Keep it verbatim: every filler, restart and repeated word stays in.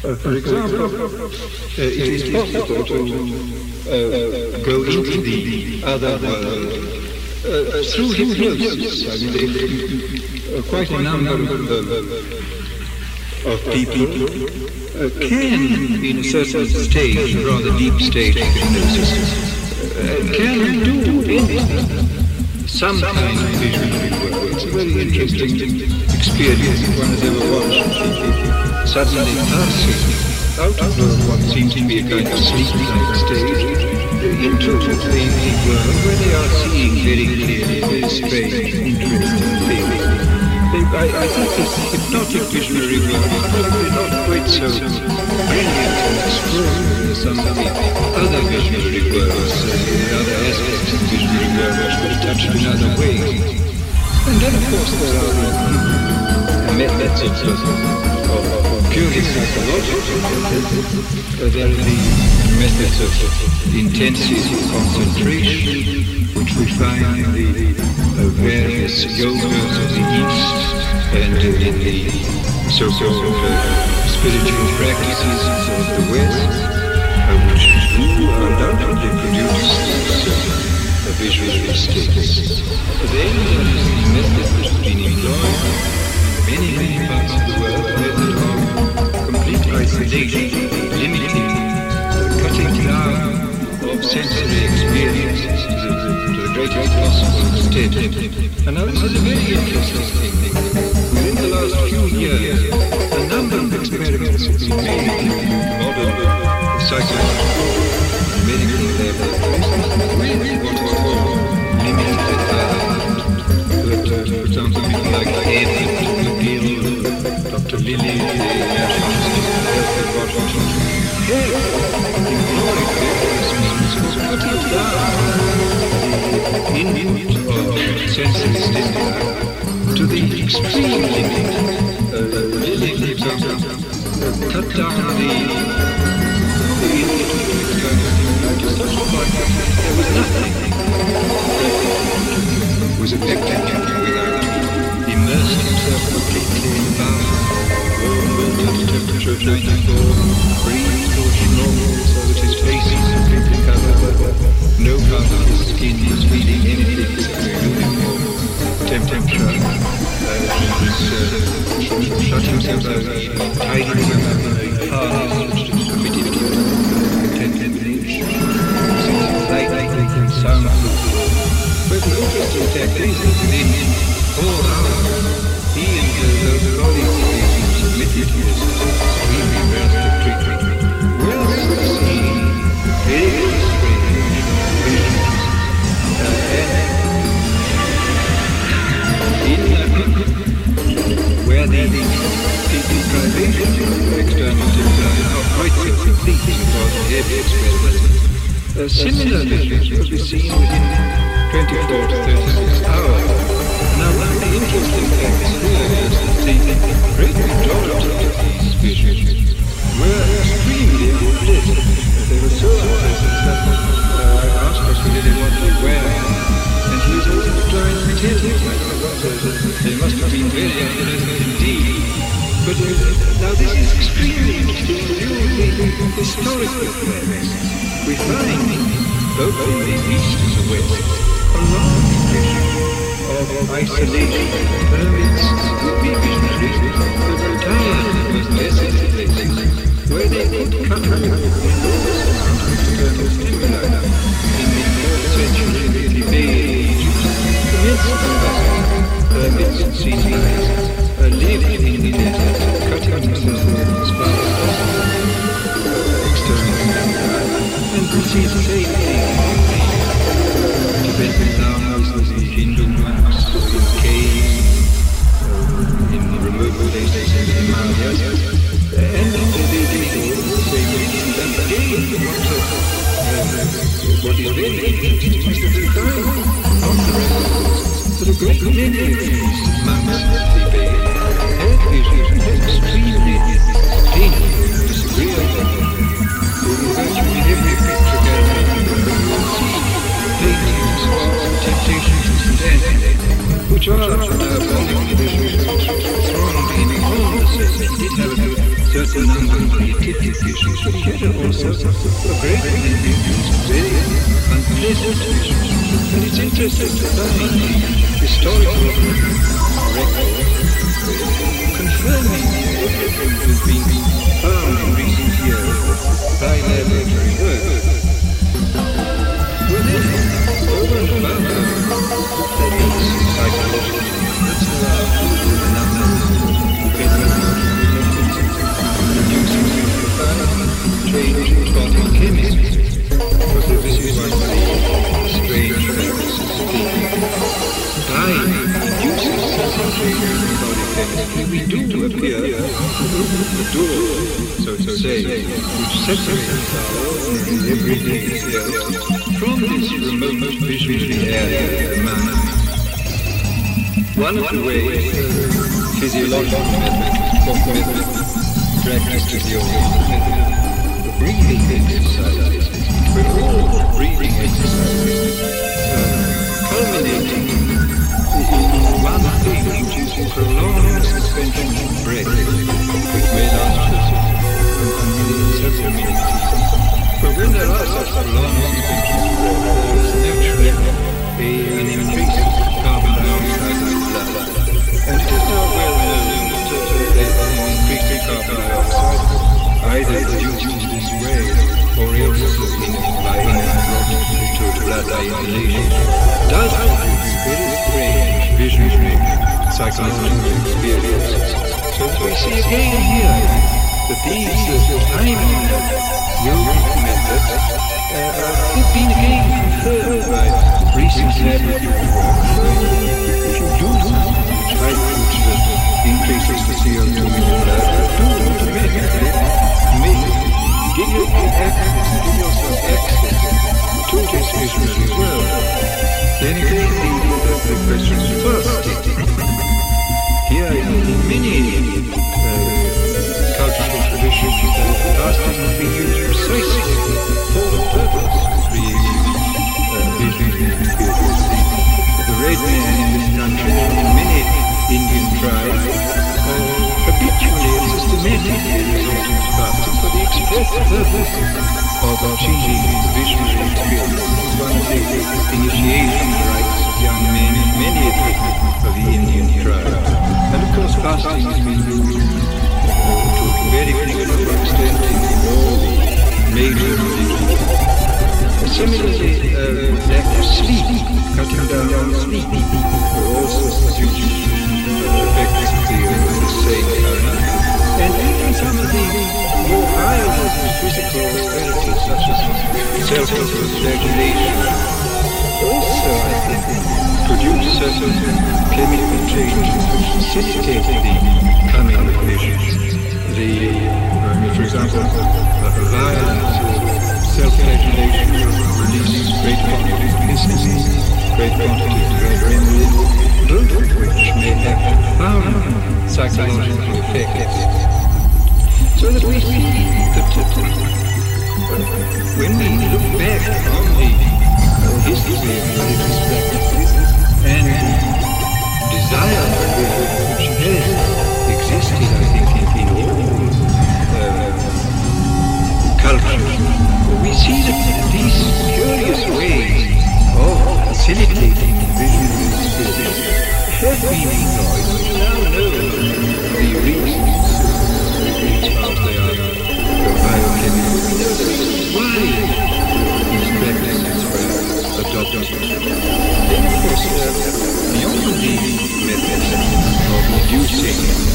Uh, for example, uh, it is possible to uh, go into the other world uh, through hypnosis. I mean, they, uh, quite a number of, uh, of people uh, can, in a certain stage, a rather deep stage of hypnosis, uh, can do anything, some kind of visionary work. It's a very interesting experience if one has ever watched people suddenly passing out of what seems to be a kind of sleep-like stage into the world where they are seeing very clearly very strange, interesting things. They, I, I think this hypnotic visionary world is probably not quite so brilliant and extraordinary as some of the other visionary worlds, uh, the other aspects of the visionary world which could be touched in other ways. And then, of course, there are uh, methods of, of, of purely psychological methods. Uh, there are the methods of intensive concentration, which we find in the uh, various yogas of the East and uh, in the so-called uh, spiritual practices of the West, uh, which do undoubtedly produce these uh, visual states. Then there is the method which has been employed in many, many parts of the world, the method of complete isolation, limiting, uh, cutting down of sensory experiences to the, to the greatest possible extent. And now this is a very interesting thing. Within the last few years, a number of experiments have been made in modern psychological and medical level with what is called limited environment. That, uh, for example, people like Ed McGill, Doctor Lilly, the National Institute of Health in Washington, have employed various means for cutting down the input of sensory stimuli to the extreme limit. Uh, really, for example, uh, cut down the, the input of external stimuli to such a point that there was nothing that was affected without immersed himself completely in the bath. Warm water, temperature of ninety-four, breathed or normal so that his face is completely covered. No part of his skin was feeling anything except a uniform temperature. Uh, he was uh, shut himself out, tied himself up in a harness which was fitted to a contented niche. He was lightly and soundproof. But the interesting fact is that within four hours, he and uh, those colleagues of his who submitted to this extremely drastic treatment were seeing very strange visions. Uh, and in uh, where the, the, the deprivation of external stimuli is not quite so complete because of heavy experiments, uh, similar visions will be seen within twenty-four to thirty-six hours. Now, one of the interesting facts here is that the great majority of these visions were extremely unpleasant. They were so unpleasant that uh, I asked Doctor Lilly what they were, and he was always trying to tell me that they must have been very unpleasant indeed. But uh, now this is extremely interesting in view of the historical facts. We find, both in the East and the West, a long tradition of isolation, hermits would be visionaries who retired in those desolate places where they could come with enormous amount of external stimuli. In the fourth century, in the Thebaid Egypt, immense numbers of hermits and seasons uh, lived in the desert, cutting themselves as far as possible external stimuli, and we see the same thing. Tibetan Lamas, the Hindu monks, in caves, uh, in remote places in the Himalayas, and they did all the same things. And again, what, uh, what is very interesting is that we find on the records that a great many of these monks of Tibet had visions extremely painful, disagreeable. In virtually every picture gallery you will see paintings of temptations to stand, which are diabolic visions which thronged in all the sets. It did have a certain number of beatific visions, but he had also a great many very unpleasant visions. And it's interesting to find the historical record confirming everything that has been found in recent years by laboratory work. Well then, over and above these psychological methods, there are a number of producing profound change in quantum chemistry. Because this is one of the strange practices of by inducing such a change in quantum chemistry, we do appear to open the door, so to say, which separates our ordinary everyday self from this remote visionary area of the mind. One of the ways uh, physiological methods, method, practiced is the old method of breathing exercises, but all breathing exercises uh, culminating in one thing, which is prolonged suspension of breath, which may last for several minutes. But when there are such prolonged suspensions of breath, there is naturally a, an increase of carbon dioxide in the blood. And it is now well known that uh, an increase in carbon dioxide, either produced in this way or else in, by inhalation to blood by inhalation, does produce very strange visionary psychological experiences. So that we see again here that these uh, time yogic methods uh, have been again confirmed by recent laboratory work. If you do something which high which uh, increases the C O two in your blood, do automatically make give you access, give yourself access to this visionary world. Then again, the, the question is fasting. Here in many uh, cultural traditions, fasting has been used precisely for the purpose of creating uh, visionary experiences. The red man in this country and in many Indian tribes uh, habitually and systematically resort to fasting for the express purpose of achieving visionary experiences. This is one of the initiation rites of young men in many of the Indian tribes. And of course fasting has been used uh, to a very considerable extent in all the major religions. Similarly, uh, lack of sleep, cutting down on sleep, are also huge effects of the, uh, the same kind. And even some of the more higher physical austerities, such as self-flagellation, also, I think, produce certain chemical changes which facilitate the coming of visions. The, uh, for example, uh, violence, self-flagellation releases great quantities of histamine, great quantities of adrenaline, both of which may have profound psychological effects. So that we see that uh, when we look back on the uh, history of religious practices and desire which has existed, I think, in, in all uh, cultures, we see that these curious ways of facilitating visionary experience have been employed. We now know the reasons, as far as they are biochemical. We know the reasons why these practices were adopted. Then, of course, uh, beyond the methods of inducing